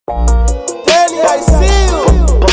Danny, I see you.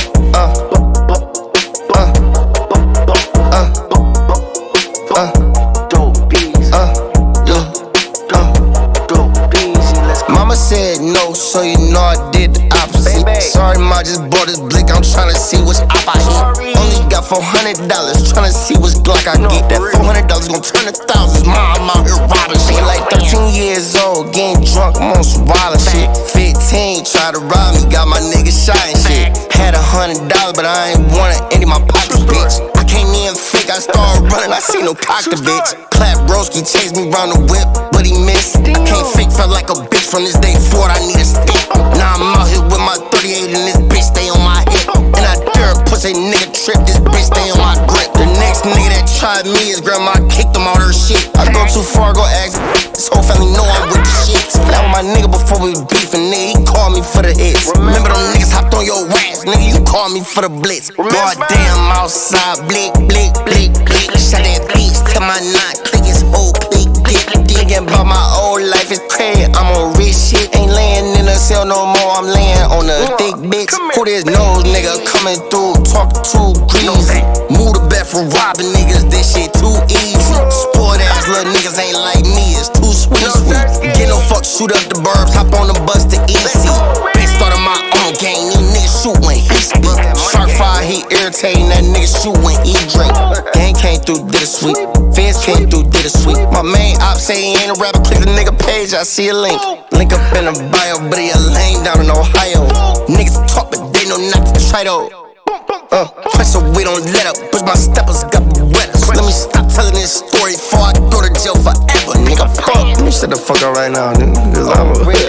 Mama said no, so you know I did the opposite. Sorry, ma, just bought this blick, I'm tryna see which op I hit. Only got $400, tryna see which Glock I get. That $400 gon' turn to thousands, ma, I'm out here robbing shit. Like 13 years old, getting drunk, I'm on some wild shit. 15, tried to rob me, got my niggas shot and shit. Had $100, but I ain't want it in my pockets, bitch. I can't even fake, I started running, I seen no cock the bitch. Clap broski, chased me round the whip, but he missed. I can't fake, felt like a bitch from this day forward, I need a stick. Now I'm out here with my 38 and this bitch stay on my hip. And I dare a pussy nigga trip, this bitch stay on my grip. The next nigga that tried me, his grandma kicked him out her shit. I go too far, go ask this whole family know I'm with the shits. That was my nigga before we was beefing, nigga, he called me for the hits. Remember them niggas hopped on your ass, nigga, you called me for the blitz. God damn, outside, blick, blick, blick, blick. Shot that bitch till my knot click, his whole click, dick. Thinking about my old life is crazy, I'm on rich shit. Ain't laying in a cell no more, I'm laying on a thick bitch. Who this nose nigga coming through, talking too greasy. Move the bet for robbing niggas, this shit too easy. Spoiled ass little niggas ain't like me, it's too sweet. Get no fuck, shoot up the burbs, hop on the bus to EC. Bitch started my own gang, these niggas shoot when he speak. Shark fire, he irritating, that nigga shoot when he drink. Gang came through, did a sweep. Feds came through, did a sweep. My main op say he ain't a rapper, click the nigga page, I see a link. Link up in the bio, but he a lame down in Ohio. Niggas talk, but they know not to try though. Press so we don't let up, but my steppers got the wetters. Let me stop telling this story before I go to jail forever, nigga. Fuck, let me shut the fuck up right now, nigga, 'cause I'm a